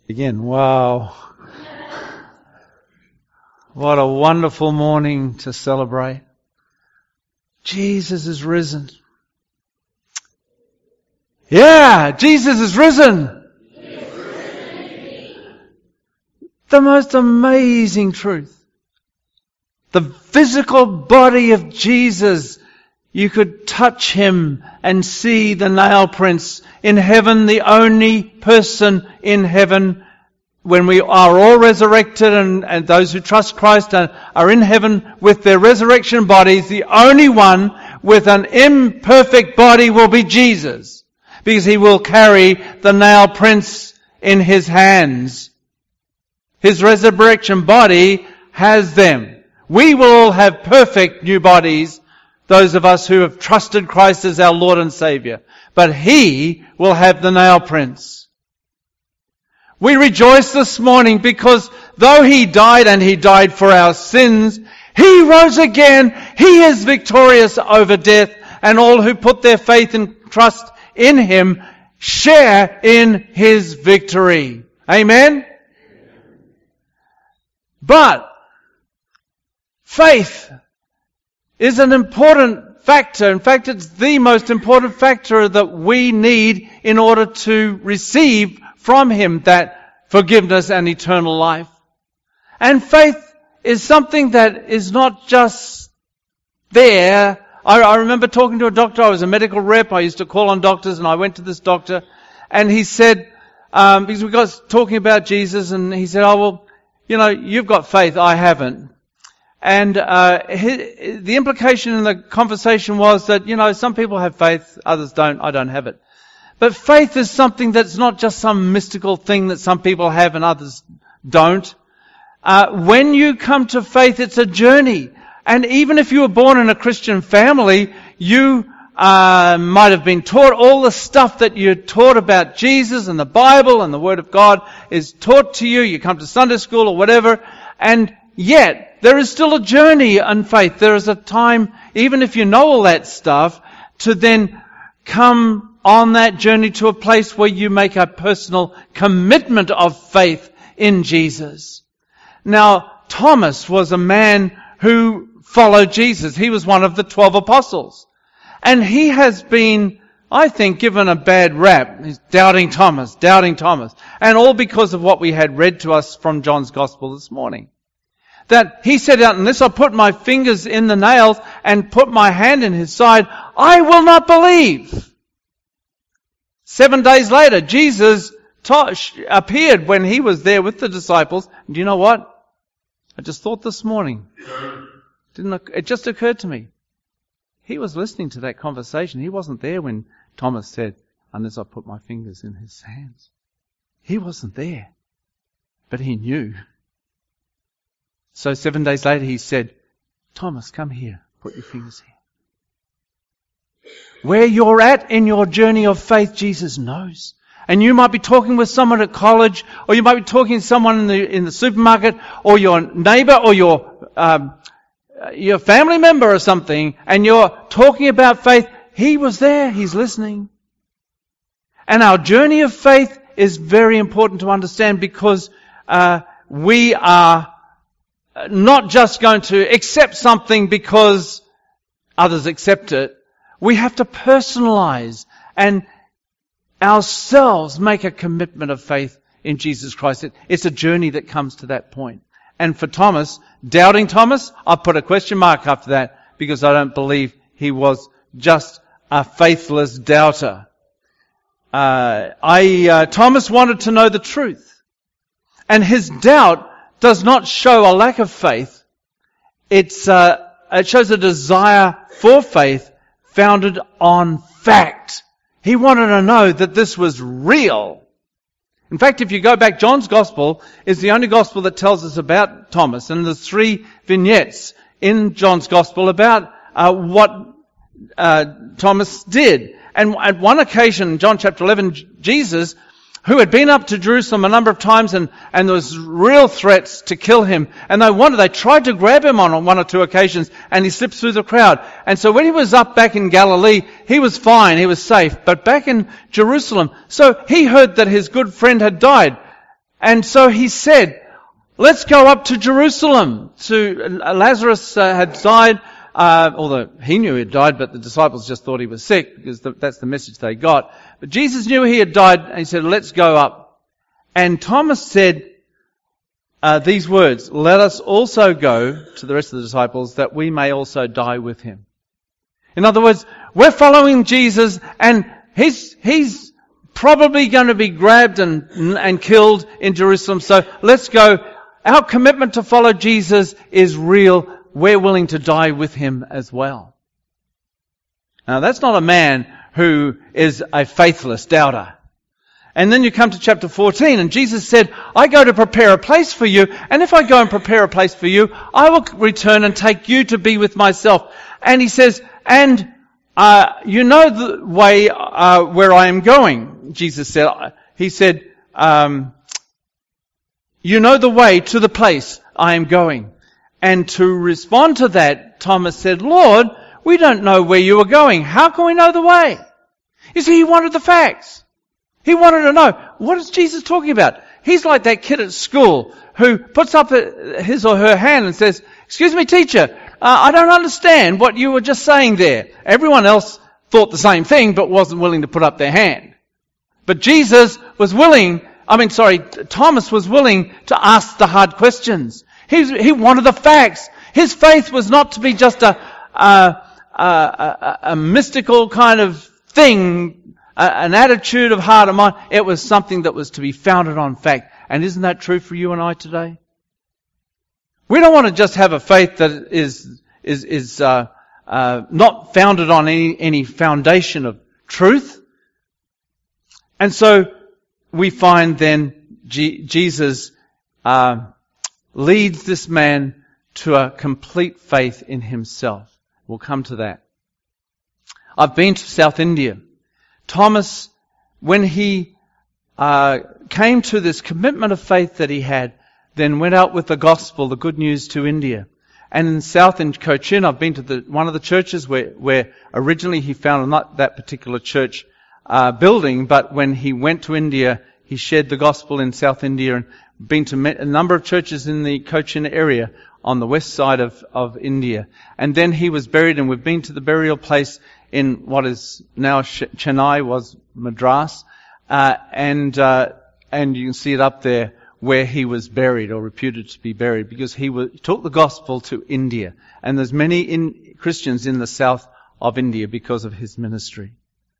Again, wow. What a wonderful morning to celebrate. Jesus is risen. Yeah, Jesus is risen. The most amazing truth. The physical body of Jesus, you could touch him and see the nail prints. In heaven, the only person in heaven, when we are all resurrected and those who trust Christ are in heaven with their resurrection bodies, the only one with an imperfect body will be Jesus, because he will carry the nail prints in his hands. His resurrection body has them. We will all have perfect new bodies, those of us who have trusted Christ as our Lord and Saviour. But he will have the nail prints. We rejoice this morning because though he died and he died for our sins, he rose again. He is victorious over death, and all who put their faith and trust in him share in his victory. Amen? But faith is an important factor. In fact, it's the most important factor that we need in order to receive from him that forgiveness and eternal life. And faith is something that is not just there. I remember talking to a doctor. I was a medical rep. I used to call on doctors, and I went to this doctor, and he said, because we got talking about Jesus, and he said, oh, well, you know, you've got faith, I haven't. And the implication in the conversation was that, you know, some people have faith, others don't, I don't have it. But faith is something that's not just some mystical thing that some people have and others don't. When you come to faith, it's a journey. And even if you were born in a Christian family, you might have been taught all the stuff that you're taught about Jesus and the Bible and the Word of God is taught to you. You come to Sunday school or whatever, and yet there is still a journey in faith. There is a time, even if you know all that stuff, to then come on that journey to a place where you make a personal commitment of faith in Jesus. Now, Thomas was a man who followed Jesus. He was one of the 12 apostles. And he has been, I think, given a bad rap. He's doubting Thomas. And all because of what we had read to us from John's Gospel this morning. That he said out, unless I put my fingers in the nails and put my hand in his side, I will not believe. 7 days later, Jesus appeared when he was there with the disciples. And do you know what? I just thought this morning. It just occurred to me. He was listening to that conversation. He wasn't there when Thomas said, unless I put my fingers in his hands. He wasn't there. But he knew. So 7 days later he said, Thomas, come here. Put your fingers here. Where you're at in your journey of faith, Jesus knows. And you might be talking with someone at college, or you might be talking to someone in the supermarket, or your neighbor, or your family member or something, and you're talking about faith. He was there. He's listening. And our journey of faith is very important to understand, because we are not just going to accept something because others accept it. We have to personalize and ourselves make a commitment of faith in Jesus Christ. It's a journey that comes to that point. And for Thomas, doubting Thomas, I put a question mark after that, because I don't believe he was just a faithless doubter. Thomas wanted to know the truth. And his doubt does not show a lack of faith. It shows a desire for faith founded on fact. He wanted to know that this was real. In fact, if you go back, John's Gospel is the only Gospel that tells us about Thomas. And there's 3 vignettes in John's Gospel about what Thomas did. And at one occasion, John chapter 11, Jesus, who had been up to Jerusalem a number of times, and there was real threats to kill him. And they tried to grab him on 1 or 2 occasions, and he slipped through the crowd. And so when he was up back in Galilee, he was fine, he was safe. But back in Jerusalem, so he heard that his good friend had died. And so he said, let's go up to Jerusalem. Lazarus had died, although he knew he had died, but the disciples just thought he was sick, because that's the message they got. But Jesus knew he had died, and he said, let's go up. And Thomas said these words, let us also go to the rest of the disciples, that we may also die with him. In other words, we're following Jesus, and he's probably going to be grabbed and killed in Jerusalem. So let's go. Our commitment to follow Jesus is real. We're willing to die with him as well. Now that's not a man who is a faithless doubter. And then you come to chapter 14, and Jesus said, I go to prepare a place for you, and if I go and prepare a place for you, I will return and take you to be with myself. And he says, and you know the way where I am going, Jesus said. He said, you know the way to the place I am going. And to respond to that, Thomas said, Lord, we don't know where you are going. How can we know the way? You see, he wanted the facts. He wanted to know, what is Jesus talking about? He's like that kid at school who puts up his or her hand and says, excuse me, teacher, I don't understand what you were just saying there. Everyone else thought the same thing, but wasn't willing to put up their hand. But Thomas was willing to ask the hard questions. He wanted the facts. His faith was not to be just a mystical kind of thing, an attitude of heart and mind. It was something that was to be founded on fact. And isn't that true for you and I today? We don't want to just have a faith that is not founded on any foundation of truth. And so we find then Jesus leads this man to a complete faith in himself. We'll come to that. I've been to South India. Thomas, when he came to this commitment of faith that he had, then went out with the gospel, the good news, to India. And in Cochin, I've been to one of the churches where originally he found not that particular church building, but when he went to India, he shared the gospel in South India, and been to a number of churches in the Cochin area on the west side of India. And then he was buried, and we've been to the burial place in what is now Chennai, was Madras, and you can see it up there where he was buried, or reputed to be buried, because he took the gospel to India. And there's many Christians in the south of India because of his ministry.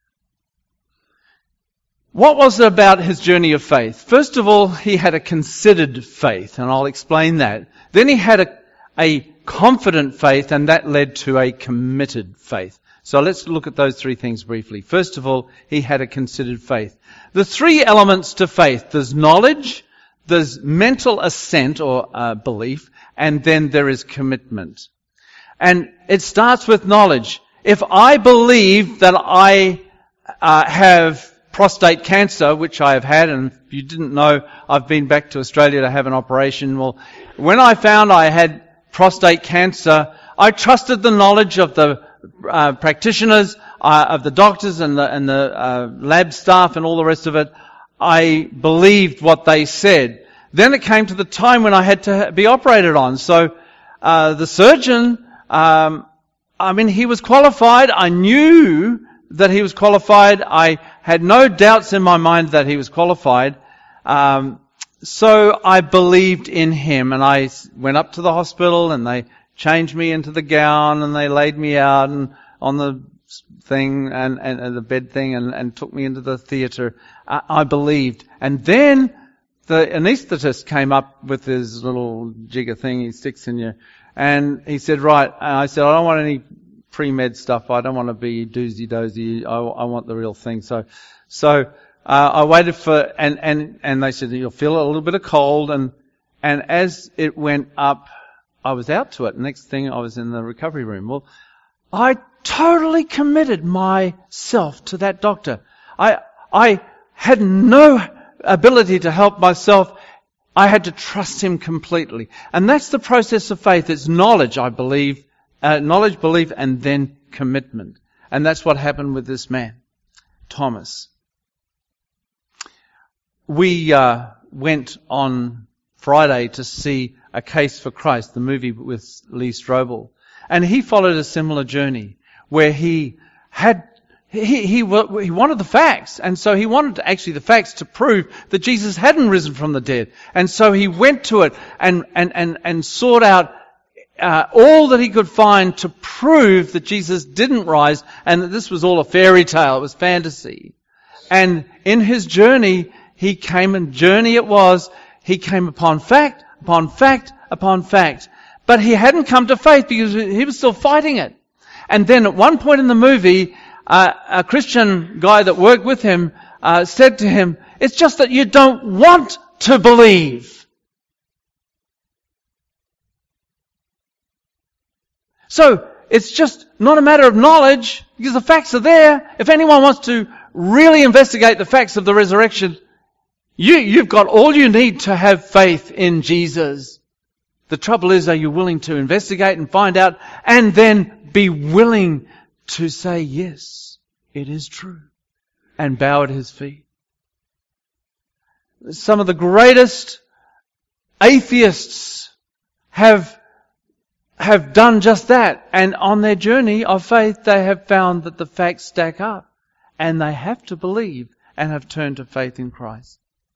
What was it about his journey of faith? First of all, he had a considered faith, and I'll explain that. Then he had a confident faith, and that led to a committed faith. So let's look at those three things briefly. First of all, he had a considered faith. The three elements to faith: there's knowledge, there's mental assent or belief, and then there is commitment. And it starts with knowledge. If I believe that I have prostate cancer, which I have had, and if you didn't know, I've been back to Australia to have an operation. Well, when I found I had prostate cancer, I trusted the knowledge of the practitioners, of the doctors and the lab staff and all the rest of it. I believed what they said. Then it came to the time when I had to be operated on. So the surgeon, he was qualified. I knew that he was qualified. I had no doubts in my mind that he was qualified. So I believed in him, and I went up to the hospital, and they changed me into the gown, and they laid me out and on the thing and the bed thing, and took me into the theatre. I believed. And then the anaesthetist came up with his little jigger thing he sticks in you, and he said, right. And I said, I don't want any pre-med stuff. I don't want to be doozy-dozy. I want the real thing. So I waited for, and they said, you'll feel a little bit of cold, and as it went up, I was out to it. Next thing, I was in the recovery room. Well, I totally committed myself to that doctor. I had no ability to help myself. I had to trust him completely. And that's the process of faith. It's knowledge, I believe, knowledge, belief, and then commitment. And that's what happened with this man, Thomas. We went on Friday to see A Case for Christ, the movie with Lee Strobel. And he followed a similar journey where he wanted the facts. And so he wanted actually the facts to prove that Jesus hadn't risen from the dead. And so he went to it and sought out all that he could find to prove that Jesus didn't rise and that this was all a fairy tale. It was fantasy. And in his journey, he came upon fact, upon fact, upon fact. But he hadn't come to faith because he was still fighting it. And then at one point in the movie, a Christian guy that worked with him said to him, "It's just that you don't want to believe." So it's just not a matter of knowledge because the facts are there. If anyone wants to really investigate the facts of the resurrection, you've got all you need to have faith in Jesus. The trouble is, are you willing to investigate and find out and then be willing to say, yes, it is true, and bow at His feet? Some of the greatest atheists have done just that, and on their journey of faith they have found that the facts stack up, and they have to believe and have turned to faith in Christ.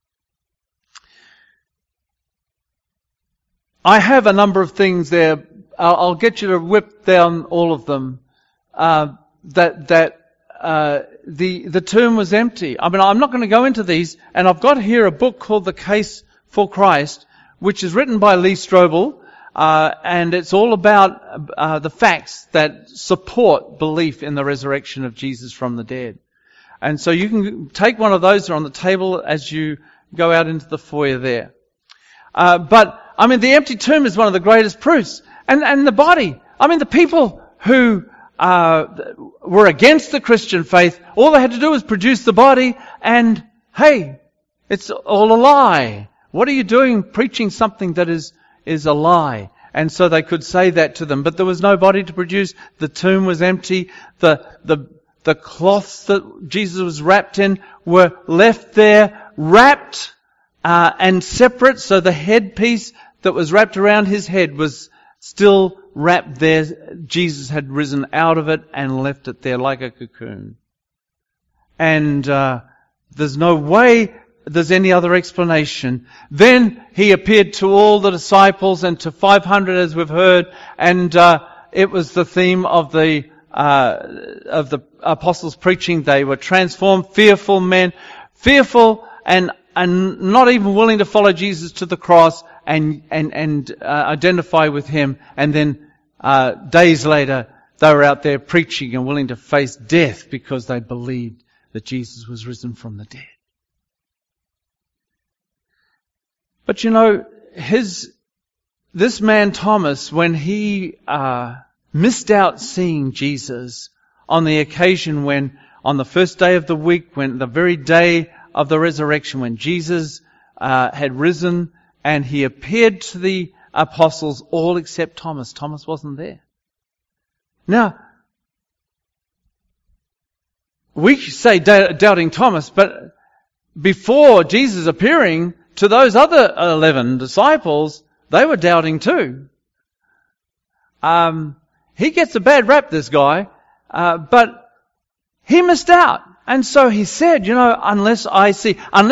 I have a number of things there. I'll get you to whip down all of them. The tomb was empty. I mean, I'm not going to go into these, and I've got here a book called The Case for Christ, which is written by Lee Strobel, and it's all about the facts that support belief in the resurrection of Jesus from the dead. And so you can take one of those. They're on the table as you go out into the foyer there. But I mean, the empty tomb is one of the greatest proofs. And the body. I mean, the people who were against the Christian faith, all they had to do was produce the body and, hey, it's all a lie. What are you doing preaching something that is a lie? And so they could say that to them. But there was no body to produce. The tomb was empty. The cloths that Jesus was wrapped in were left there, wrapped and separate. So the headpiece that was wrapped around His head was still wrapped there. Jesus had risen out of it and left it there like a cocoon. And there's no way there's any other explanation. Then He appeared to all the disciples and to 500, as we've heard, and it was the theme of the apostles' preaching. They were transformed, fearful men, fearful and not even willing to follow Jesus to the cross and identify with Him. And then days later, they were out there preaching and willing to face death because they believed that Jesus was risen from the dead. But you know, this man Thomas, when he missed out seeing Jesus on the occasion when, on the first day of the week, when the very day of the resurrection, when Jesus had risen and He appeared to the apostles, all except Thomas. Thomas wasn't there. Now, we say doubting Thomas, but before Jesus appearing to those other 11 disciples, they were doubting too. He gets a bad rap, this guy, but he missed out. And so he said, unless I see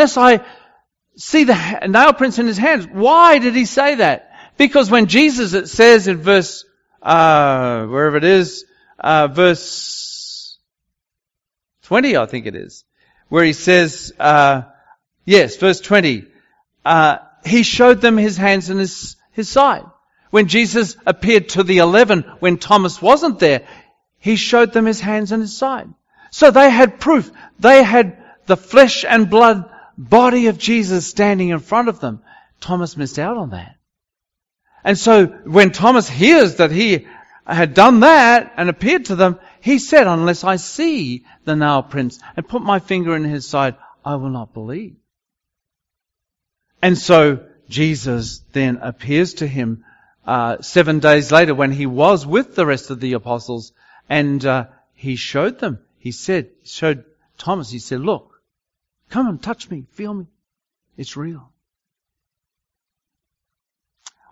the nail prints in His hands. Why did he say that? Because when Jesus, it says in verse, wherever it is, verse 20, I think it is, where He says, verse 20, He showed them His hands and His side. When Jesus appeared to the 11, when Thomas wasn't there, He showed them His hands and His side. So they had proof. They had the flesh and blood body of Jesus standing in front of them. Thomas missed out on that. And so when Thomas hears that He had done that and appeared to them, he said, unless I see the nail prints and put my finger in His side, I will not believe. And so Jesus then appears to him 7 days later when He was with the rest of the apostles, and He showed them. He showed Thomas, He said, look, come and touch me, feel me. It's real.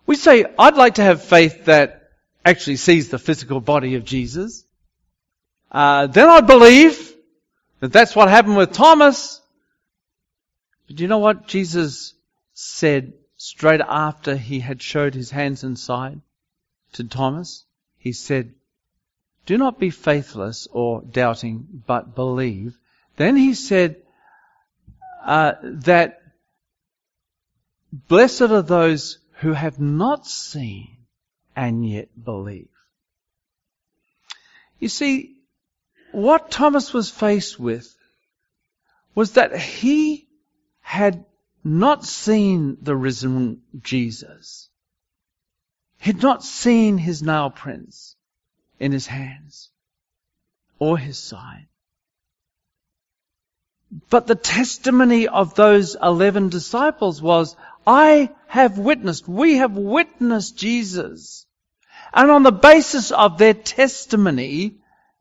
We say, I'd like to have faith that actually sees the physical body of Jesus. Then I'd believe that that's what happened with Thomas. But do you know what Jesus said straight after he had showed his hands and side to Thomas? He said, do not be faithless or doubting, but believe. Then he said that blessed are those who have not seen and yet believe. You see, what Thomas was faced with was that he had not seen the risen Jesus. He had not seen his nail prints in his hands or his side. But the testimony of those 11 disciples was, we have witnessed Jesus. And on the basis of their testimony,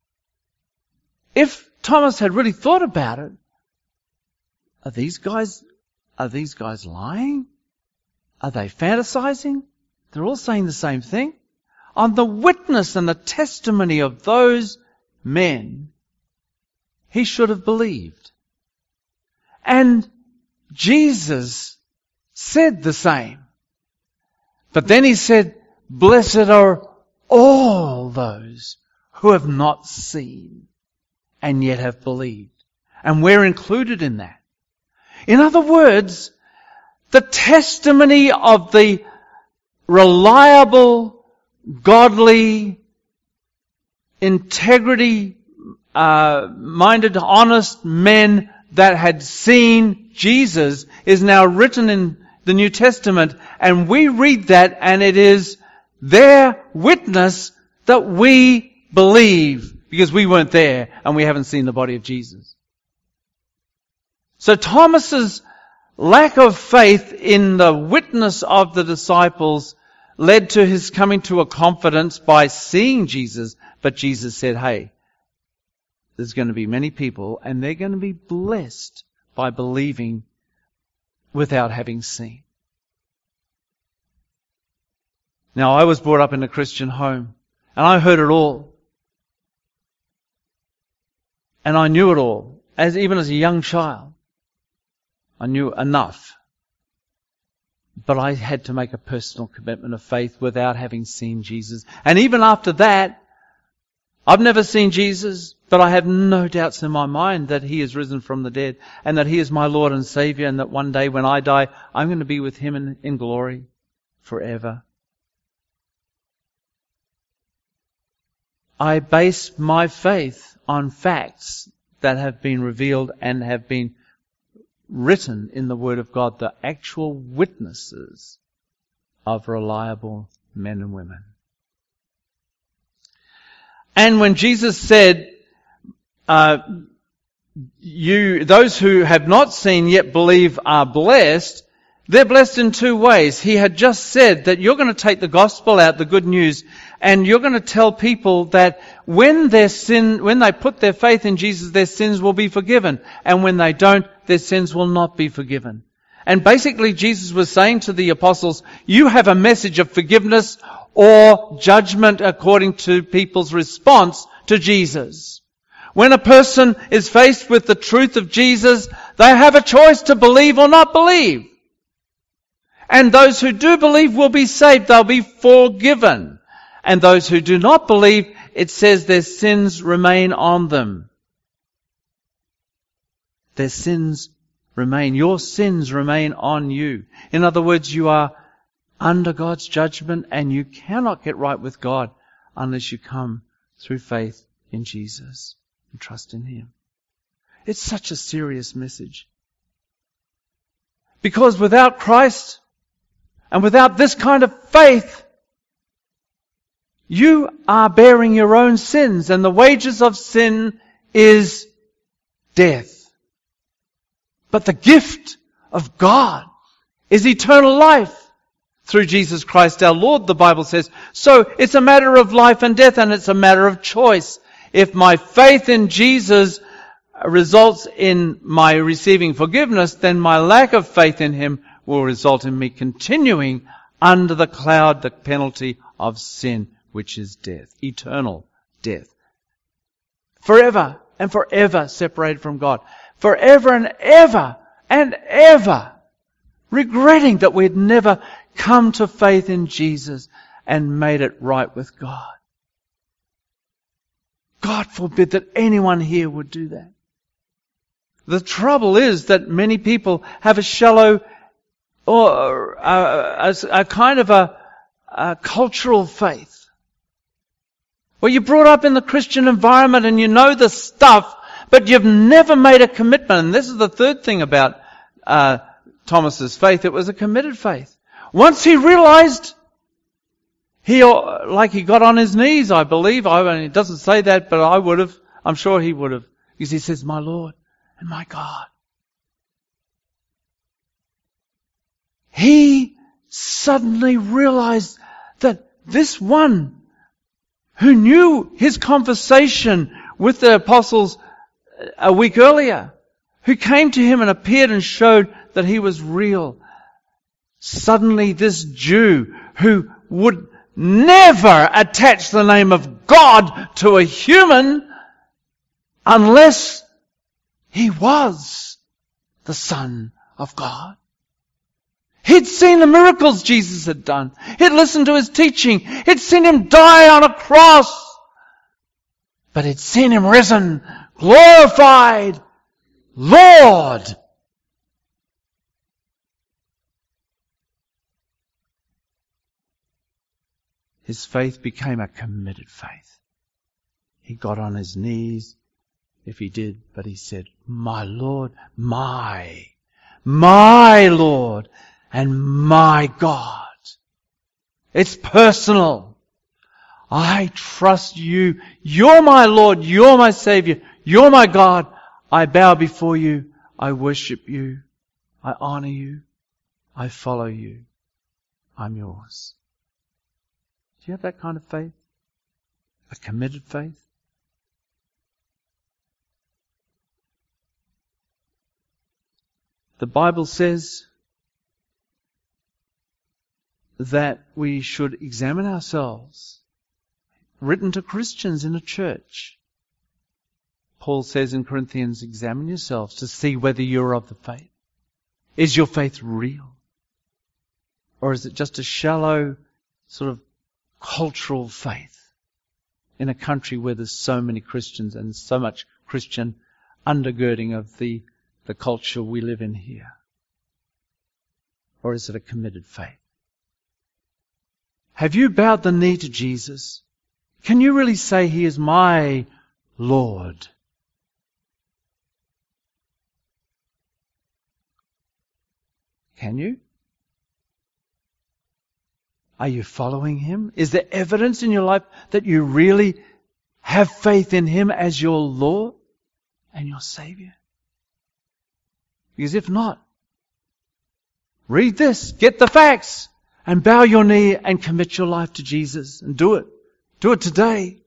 if Thomas had really thought about it, are these guys lying? Are they fantasizing? They're all saying the same thing. On the witness and the testimony of those men, he should have believed. And Jesus said the same. But then he said, blessed are all those who have not seen and yet have believed. And we're included in that. In other words, the testimony of the reliable, godly, integrity-minded, honest men that had seen Jesus is now written in the New Testament, and we read that, and it is their witness that we believe, because we weren't there and we haven't seen the body of Jesus. So Thomas's lack of faith in the witness of the disciples led to his coming to a confidence by seeing Jesus. But Jesus said, hey, there's going to be many people and they're going to be blessed by believing without having seen. Now, I was brought up in a Christian home and I heard it all. And I knew it all. Even as a young child, I knew enough. But I had to make a personal commitment of faith without having seen Jesus. And even after that, I've never seen Jesus, but I have no doubts in my mind that He is risen from the dead and that He is my Lord and Savior, and that one day when I die, I'm going to be with Him in glory forever. I base my faith on facts that have been revealed and have been written in the Word of God, the actual witnesses of reliable men and women. And when Jesus said, those who have not seen yet believe are blessed, they're blessed in two ways. He had just said that you're going to take the gospel out, the good news, and you're going to tell people that when they put their faith in Jesus, their sins will be forgiven. And when they don't, their sins will not be forgiven. And basically Jesus was saying to the apostles, you have a message of forgiveness or judgment according to people's response to Jesus. When a person is faced with the truth of Jesus, they have a choice to believe or not believe. And those who do believe will be saved. They'll be forgiven. And those who do not believe, it says their sins remain on them. Their sins remain. Your sins remain on you. In other words, you are under God's judgment and you cannot get right with God unless you come through faith in Jesus and trust in Him. It's such a serious message. Because without Christ and without this kind of faith, you are bearing your own sins, and the wages of sin is death. But the gift of God is eternal life through Jesus Christ our Lord, the Bible says. So it's a matter of life and death, and it's a matter of choice. If my faith in Jesus results in my receiving forgiveness, then my lack of faith in Him will result in me continuing under the cloud the penalty of sin, which is death, eternal death. Forever and forever separated from God. Forever and ever regretting that we had never come to faith in Jesus and made it right with God. God forbid that anyone here would do that. The trouble is that many people have a shallow or a kind of a cultural faith. Well, you're brought up in the Christian environment and you know the stuff, but you've never made a commitment. And this is the third thing about Thomas's faith. It was a committed faith. Once he realized, he got on his knees, I believe. It doesn't say that, but I would have. I'm sure he would have. Because he says, my Lord and my God. He suddenly realized that this one who knew his conversation with the apostles a week earlier, who came to him and appeared and showed that he was real, suddenly this Jew who would never attach the name of God to a human unless he was the Son of God. He'd seen the miracles Jesus had done. He'd listened to his teaching. He'd seen him die on a cross. But he'd seen him risen, glorified, Lord. His faith became a committed faith. He got on his knees, if he did, but he said, my Lord, my Lord and my God. It's personal. I trust you. You're my Lord. You're my Savior. You're my God. I bow before you. I worship you. I honor you. I follow you. I'm yours. Do you have that kind of faith? A committed faith? The Bible says that we should examine ourselves. Written to Christians in a church. Paul says in Corinthians, examine yourselves to see whether you're of the faith. Is your faith real? Or is it just a shallow sort of cultural faith in a country where there's so many Christians and so much Christian undergirding of the culture we live in here? Or is it a committed faith? Have you bowed the knee to Jesus? Can you really say He is my Lord? Can you? Are you following Him? Is there evidence in your life that you really have faith in Him as your Lord and your Savior? Because if not, read this, get the facts, and bow your knee and commit your life to Jesus. And do it. Do it today.